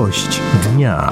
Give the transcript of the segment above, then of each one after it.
Gość dnia.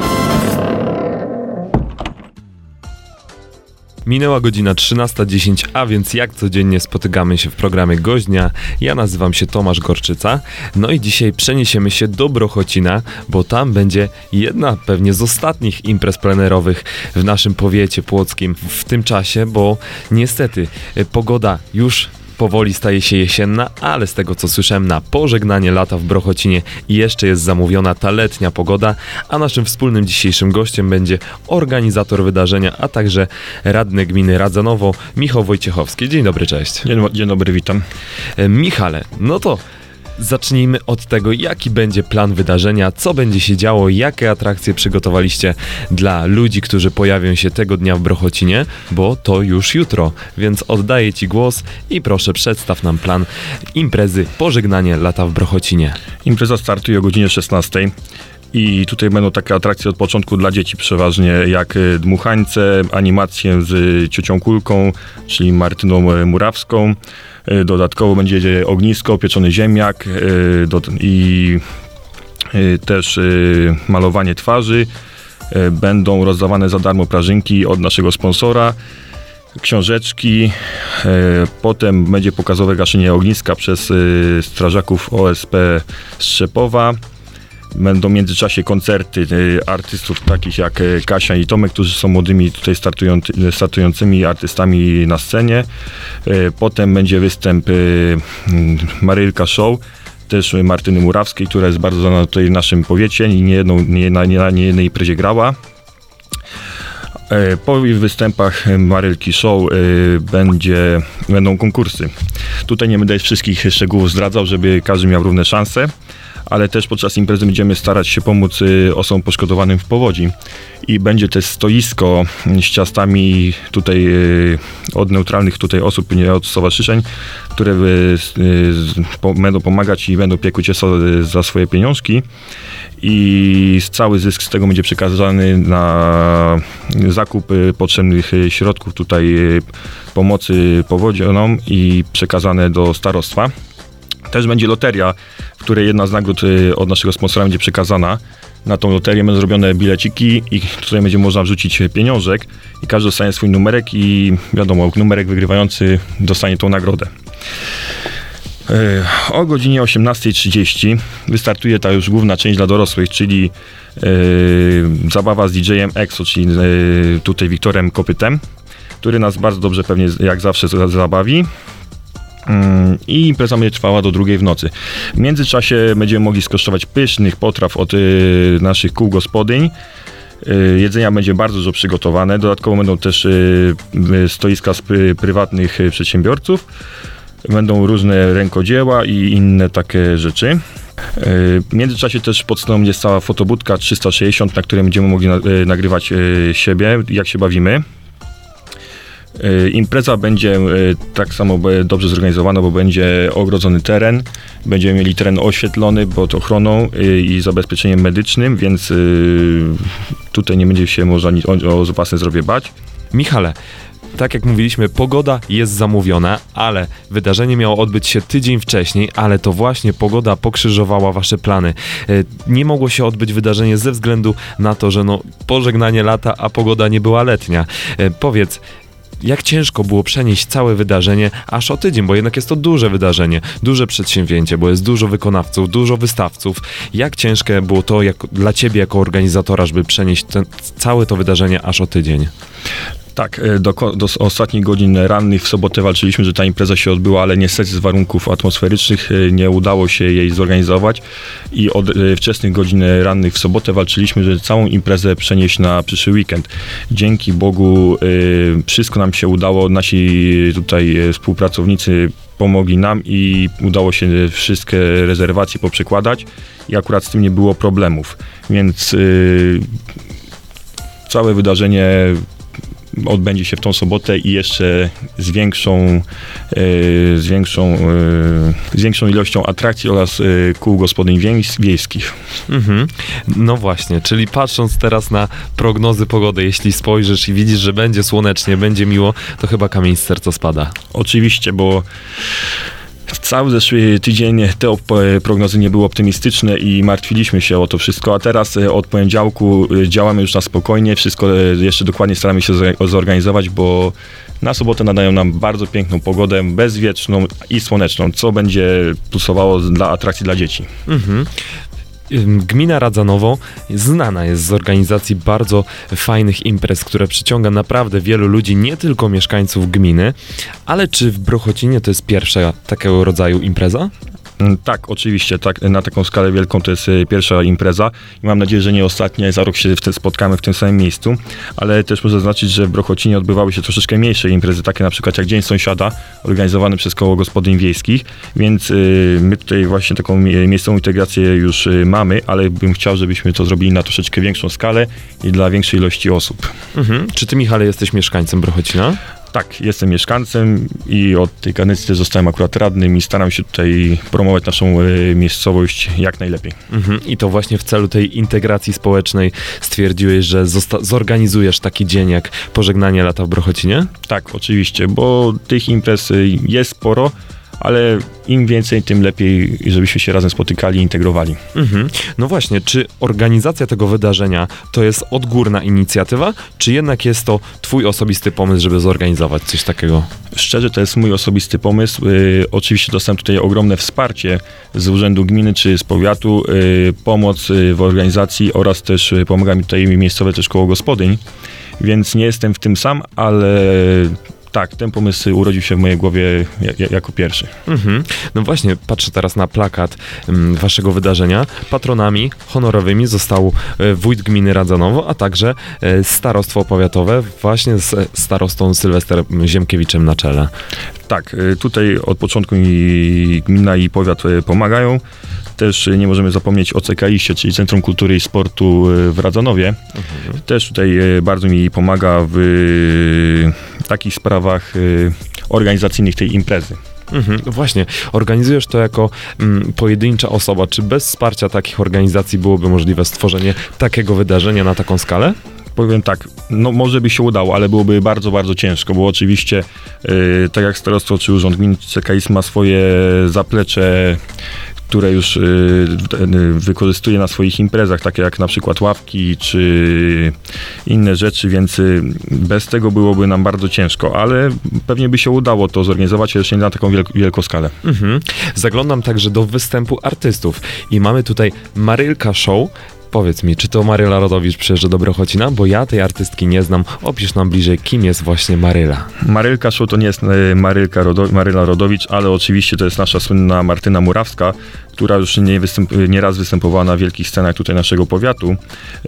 Minęła godzina 13:10, a więc jak codziennie spotykamy się w programie Gość Dnia. Ja nazywam się Tomasz Gorczyca, no i dzisiaj przeniesiemy się do Brochocina, bo tam będzie jedna pewnie z ostatnich imprez plenerowych w naszym powiecie płockim w tym czasie, bo niestety pogoda już powoli staje się jesienna, ale z tego co słyszałem, na pożegnanie lata w Brochocinie jeszcze jest zamówiona ta letnia pogoda, a naszym wspólnym dzisiejszym gościem będzie organizator wydarzenia, a także radny gminy Radzanowo, Michał Wojciechowski. Dzień dobry, cześć. Dzień dobry, witam. Michale, no to zacznijmy od tego, jaki będzie plan wydarzenia, co będzie się działo, jakie atrakcje przygotowaliście dla ludzi, którzy pojawią się tego dnia w Brochocinie, bo to już jutro, więc oddaję Ci głos i proszę przedstaw nam plan imprezy Pożegnanie lata w Brochocinie. Impreza startuje o godzinie 16:00. I tutaj będą takie atrakcje od początku dla dzieci przeważnie, jak dmuchańce, animacje z ciocią Kulką, czyli Martyną Murawską. Dodatkowo będzie ognisko, pieczony ziemniak i też malowanie twarzy. Będą rozdawane za darmo prażynki od naszego sponsora, książeczki. Potem będzie pokazowe gaszenie ogniska przez strażaków OSP Strzepowa. Będą w międzyczasie koncerty artystów takich jak Kasia i Tomek, którzy są młodymi tutaj startującymi artystami na scenie. Potem będzie występ Marylka Show, też Martyny Murawskiej, która jest bardzo znana tutaj w naszym powiecie i na niejednej imprezie grała. Po występach Marylki Show będą konkursy. Tutaj nie będę wszystkich szczegółów zdradzał, żeby każdy miał równe szanse, ale też podczas imprezy będziemy starać się pomóc osobom poszkodowanym w powodzi. I będzie też stoisko z ciastami tutaj od neutralnych tutaj osób, nie od stowarzyszeń, które będą pomagać i będą piekły ciasto za swoje pieniążki. I cały zysk z tego będzie przekazany na zakup potrzebnych środków tutaj pomocy powodzianom i przekazane do starostwa. Też będzie loteria, w której jedna z nagród od naszego sponsora będzie przekazana. Na tą loterię będą zrobione bileciki i tutaj będzie można wrzucić pieniążek i każdy dostanie swój numerek i wiadomo, numerek wygrywający dostanie tą nagrodę. O godzinie 18:30 wystartuje ta już główna część dla dorosłych, czyli zabawa z DJ-em EXO, czyli tutaj Wiktorem Kopytem, który nas bardzo dobrze pewnie jak zawsze zabawi. I impreza będzie trwała do 2:00 w nocy. W międzyczasie będziemy mogli skosztować pysznych potraw od naszych kół gospodyń. Jedzenia będzie bardzo dużo przygotowane. Dodatkowo będą też stoiska z prywatnych przedsiębiorców. Będą różne rękodzieła i inne takie rzeczy. W międzyczasie też pod stołem będzie stała fotobudka 360, na której będziemy mogli nagrywać siebie, jak się bawimy. Impreza będzie tak samo dobrze zorganizowana, bo będzie ogrodzony teren, będziemy mieli teren oświetlony pod ochroną i zabezpieczeniem medycznym, więc tutaj nie będzie się można o własne zdrowie bać. Michale, tak jak mówiliśmy, pogoda jest zamówiona, ale wydarzenie miało odbyć się tydzień wcześniej, ale to właśnie pogoda pokrzyżowała wasze plany. Nie mogło się odbyć wydarzenie ze względu na to, że pożegnanie lata, a pogoda nie była letnia. Powiedz, jak ciężko było przenieść całe wydarzenie aż o tydzień, bo jednak jest to duże wydarzenie, duże przedsięwzięcie, bo jest dużo wykonawców, dużo wystawców. Jak ciężkie było to dla ciebie jako organizatora, żeby przenieść całe to wydarzenie aż o tydzień? Tak, do ostatnich godzin rannych w sobotę walczyliśmy, że ta impreza się odbyła, ale niestety z warunków atmosferycznych nie udało się jej zorganizować i od wczesnych godzin rannych w sobotę walczyliśmy, żeby całą imprezę przenieść na przyszły weekend. Dzięki Bogu wszystko nam się udało, nasi tutaj współpracownicy pomogli nam i udało się wszystkie rezerwacje poprzekładać i akurat z tym nie było problemów, więc całe wydarzenie odbędzie się w tą sobotę i jeszcze z większą ilością atrakcji oraz kół gospodyń wiejskich. No właśnie, czyli patrząc teraz na prognozy pogody, jeśli spojrzysz i widzisz, że będzie słonecznie, będzie miło, to chyba kamień z serca spada. Oczywiście, bo Cały zeszły tydzień te prognozy nie były optymistyczne i martwiliśmy się o to wszystko, a teraz od poniedziałku działamy już na spokojnie, wszystko jeszcze dokładnie staramy się zorganizować, bo na sobotę nadają nam bardzo piękną pogodę, bezwietrzną i słoneczną, co będzie plusowało dla atrakcji dla dzieci. Gmina Radzanowo znana jest z organizacji bardzo fajnych imprez, które przyciąga naprawdę wielu ludzi, nie tylko mieszkańców gminy, ale czy w Brochocinie to jest pierwsza takiego rodzaju impreza? Tak, oczywiście, tak, na taką skalę wielką to jest pierwsza impreza i mam nadzieję, że nie ostatnia, za rok się spotkamy w tym samym miejscu, ale też muszę zaznaczyć, że w Brochocinie odbywały się troszeczkę mniejsze imprezy, takie na przykład jak Dzień Sąsiada, organizowany przez Koło Gospodyń Wiejskich, więc my tutaj właśnie taką miejscową integrację już mamy, ale bym chciał, żebyśmy to zrobili na troszeczkę większą skalę i dla większej ilości osób. Czy ty, Michale, jesteś mieszkańcem Brochocina? Tak, jestem mieszkańcem i od tej kadencji też zostałem akurat radnym i staram się tutaj promować naszą miejscowość jak najlepiej. I to właśnie w celu tej integracji społecznej stwierdziłeś, że zorganizujesz taki dzień jak pożegnanie lata w Brochocinie? Tak, oczywiście, bo tych imprez jest sporo, ale im więcej, tym lepiej, żebyśmy się razem spotykali i integrowali. No właśnie, czy organizacja tego wydarzenia to jest odgórna inicjatywa, czy jednak jest to twój osobisty pomysł, żeby zorganizować coś takiego? Szczerze, to jest mój osobisty pomysł. Oczywiście dostałem tutaj ogromne wsparcie z Urzędu Gminy czy z powiatu, pomoc w organizacji oraz też pomaga mi tutaj miejscowe też Koło Gospodyń, więc nie jestem w tym sam, ale tak, ten pomysł urodził się w mojej głowie jako pierwszy. No właśnie, patrzę teraz na plakat waszego wydarzenia. Patronami honorowymi został wójt gminy Radzanowo, a także starostwo powiatowe właśnie z starostą Sylwesterem Ziemkiewiczem na czele. Tak, tutaj od początku i gmina i powiat pomagają. Też nie możemy zapomnieć o CKiS-ie, czyli Centrum Kultury i Sportu w Radzanowie. Też tutaj bardzo mi pomaga w takich sprawach organizacyjnych tej imprezy. Właśnie, organizujesz to jako pojedyncza osoba. Czy bez wsparcia takich organizacji byłoby możliwe stworzenie takiego wydarzenia na taką skalę? Powiem tak, no może by się udało, ale byłoby bardzo, bardzo ciężko, bo oczywiście tak jak starostwo czy urząd gminy CKiS ma swoje zaplecze, które już wykorzystuje na swoich imprezach, takie jak na przykład ławki czy inne rzeczy, więc bez tego byłoby nam bardzo ciężko, ale pewnie by się udało to zorganizować, jeszcze nie na taką wielką skalę. Zaglądam także do występu artystów i mamy tutaj Marylka Show. Powiedz mi, czy to Maryla Rodowicz przyjeżdża do Brochocina? Bo ja tej artystki nie znam. Opisz nam bliżej, kim jest właśnie Maryla. Marylka Show to nie jest Maryla Rodowicz, ale oczywiście to jest nasza słynna Martyna Murawska, która już nieraz występowała na wielkich scenach tutaj naszego powiatu.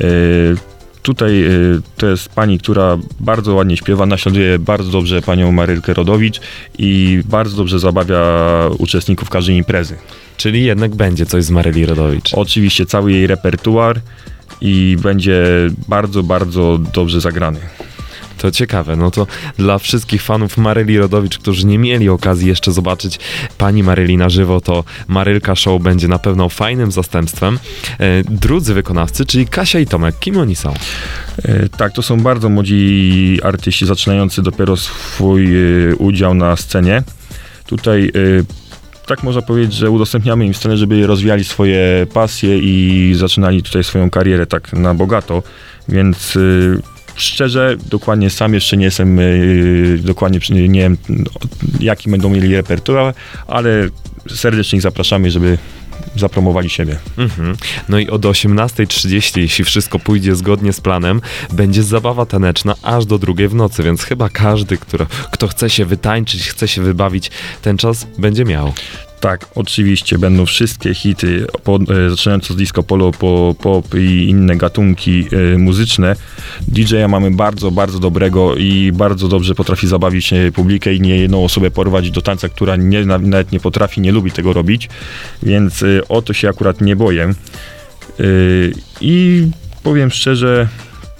Tutaj to jest pani, która bardzo ładnie śpiewa, naśladuje bardzo dobrze panią Marylkę Rodowicz i bardzo dobrze zabawia uczestników każdej imprezy. Czyli jednak będzie coś z Maryli Rodowicz. Oczywiście cały jej repertuar i będzie bardzo, bardzo dobrze zagrany. To ciekawe, no to dla wszystkich fanów Maryli Rodowicz, którzy nie mieli okazji jeszcze zobaczyć pani Maryli na żywo, to Marylka Show będzie na pewno fajnym zastępstwem. Drudzy wykonawcy, czyli Kasia i Tomek, kim oni są? Tak, to są bardzo młodzi artyści, zaczynający dopiero swój udział na scenie. Tutaj tak można powiedzieć, że udostępniamy im scenę, żeby rozwijali swoje pasje i zaczynali tutaj swoją karierę tak na bogato, więc szczerze, dokładnie sam jeszcze nie jestem, dokładnie nie wiem, jaki będą mieli repertuar, ale serdecznie ich zapraszamy, żeby zapromowali siebie. No i od 18:30, jeśli wszystko pójdzie zgodnie z planem, będzie zabawa taneczna aż do 2:00 w nocy, więc chyba każdy, kto chce się wytańczyć, chce się wybawić, ten czas będzie miał. Tak, oczywiście będą wszystkie hity, zaczynając od disco polo, pop i inne gatunki muzyczne. DJ-a mamy bardzo, bardzo dobrego i bardzo dobrze potrafi zabawić publikę i niejedną osobę porwać do tańca, która nawet nie potrafi, nie lubi tego robić, więc o to się akurat nie boję. I powiem szczerze,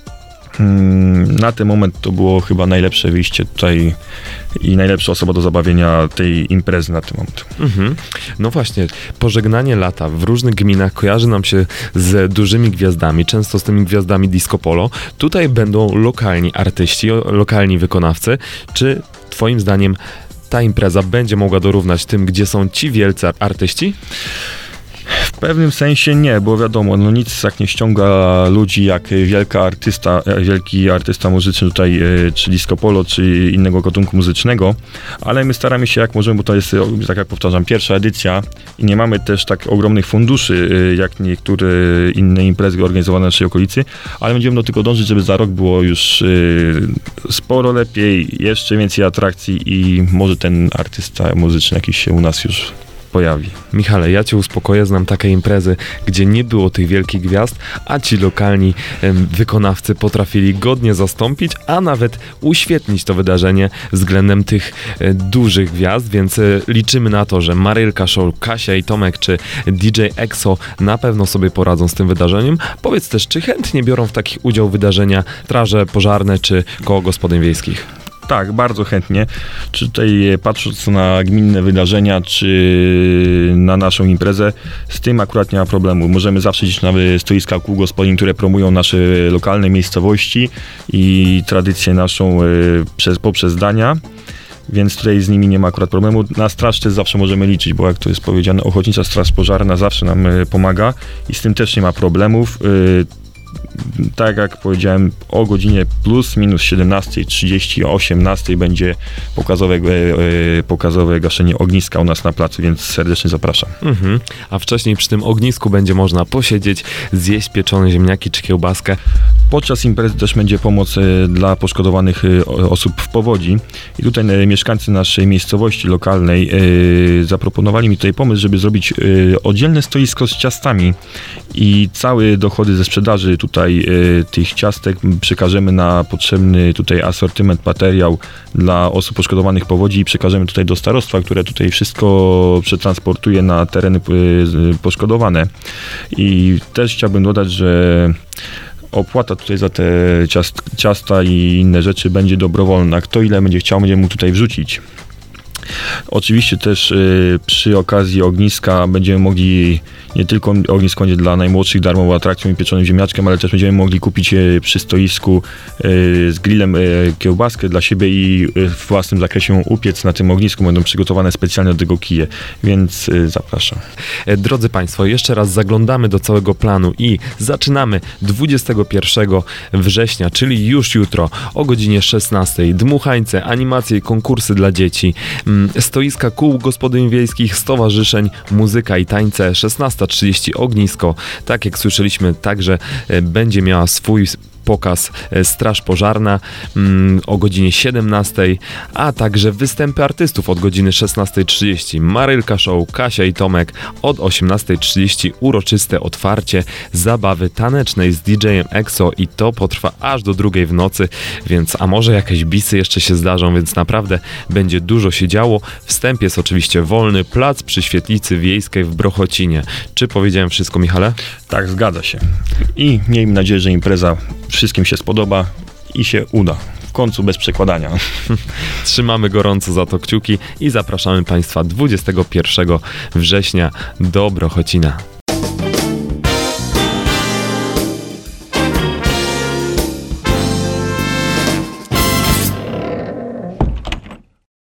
na ten moment to było chyba najlepsze wyjście tutaj i najlepsza osoba do zabawienia tej imprezy na ten moment. No właśnie, pożegnanie lata w różnych gminach kojarzy nam się z dużymi gwiazdami, często z tymi gwiazdami disco polo. Tutaj będą lokalni artyści, lokalni wykonawcy. Czy twoim zdaniem ta impreza będzie mogła dorównać tym, gdzie są ci wielcy artyści? W pewnym sensie nie, bo wiadomo, no nic tak nie ściąga ludzi jak wielki artysta muzyczny tutaj, czy disco polo, czy innego gatunku muzycznego, ale my staramy się jak możemy, bo to jest, tak jak powtarzam, pierwsza edycja i nie mamy też tak ogromnych funduszy, jak niektóre inne imprezy organizowane w naszej okolicy, ale będziemy do tego dążyć, żeby za rok było już sporo lepiej, jeszcze więcej atrakcji i może ten artysta muzyczny jakiś się u nas już pojawi. Michale, ja cię uspokoję, znam takie imprezy, gdzie nie było tych wielkich gwiazd, a ci lokalni wykonawcy potrafili godnie zastąpić, a nawet uświetnić to wydarzenie względem tych dużych gwiazd, więc liczymy na to, że Marylka Show, Kasia i Tomek, czy DJ EXO na pewno sobie poradzą z tym wydarzeniem. Powiedz też, czy chętnie biorą w takich udział wydarzenia straże pożarne, czy koło gospodyń wiejskich? Tak, bardzo chętnie. Czy tutaj patrząc na gminne wydarzenia, czy na naszą imprezę, z tym akurat nie ma problemu. Możemy zawsze iść na stoiska kół gospodyń, które promują nasze lokalne miejscowości i tradycję naszą poprzez dania. Więc tutaj z nimi nie ma akurat problemu. Na straż też zawsze możemy liczyć, bo jak to jest powiedziane, Ochotnicza Straż Pożarna zawsze nam pomaga i z tym też nie ma problemów. Tak jak powiedziałem, o godzinie plus minus 17:30, o 18:00 będzie pokazowe gaszenie ogniska u nas na placu, więc serdecznie zapraszam. A wcześniej przy tym ognisku będzie można posiedzieć, zjeść pieczone ziemniaki czy kiełbaskę. Podczas imprezy też będzie pomoc dla poszkodowanych osób w powodzi i tutaj mieszkańcy naszej miejscowości lokalnej zaproponowali mi tutaj pomysł, żeby zrobić oddzielne stoisko z ciastami i całe dochody ze sprzedaży tutaj tych ciastek przekażemy na potrzebny tutaj asortyment, materiał dla osób poszkodowanych powodzi i przekażemy tutaj do starostwa, które tutaj wszystko przetransportuje na tereny poszkodowane. I też chciałbym dodać, że opłata tutaj za te ciasta i inne rzeczy będzie dobrowolna. Kto ile będzie chciał, będzie mógł tutaj wrzucić. Oczywiście też przy okazji ogniska będziemy mogli, nie tylko ognisko będzie dla najmłodszych darmową atrakcją i pieczonym ziemniaczkiem, ale też będziemy mogli kupić przy stoisku z grillem kiełbaskę dla siebie i w własnym zakresie ją upiec na tym ognisku. Będą przygotowane specjalnie do tego kije, więc zapraszam. Drodzy Państwo, jeszcze raz zaglądamy do całego planu i zaczynamy 21 września, czyli już jutro o godzinie 16:00. Dmuchańce, animacje i konkursy dla dzieci, stoiska kół gospodyń wiejskich, stowarzyszeń, muzyka i tańce, 16:30 ognisko. Tak jak słyszeliśmy, także będzie miała swój pokaz Straż Pożarna o godzinie 17:00, a także występy artystów od godziny 16:30. Marylka Show, Kasia i Tomek od 18:30, uroczyste otwarcie zabawy tanecznej z DJ-em EXO i to potrwa aż do 2:00 w nocy, więc a może jakieś bisy jeszcze się zdarzą, więc naprawdę będzie dużo się działo. Wstęp jest oczywiście wolny, plac przy Świetlicy Wiejskiej w Brochocinie. Czy powiedziałem wszystko, Michale? Tak, zgadza się. I miejmy nadzieję, że impreza wszystkim się spodoba i się uda. W końcu bez przekładania. Trzymamy gorąco za to kciuki i zapraszamy Państwa 21 września do Brochocina.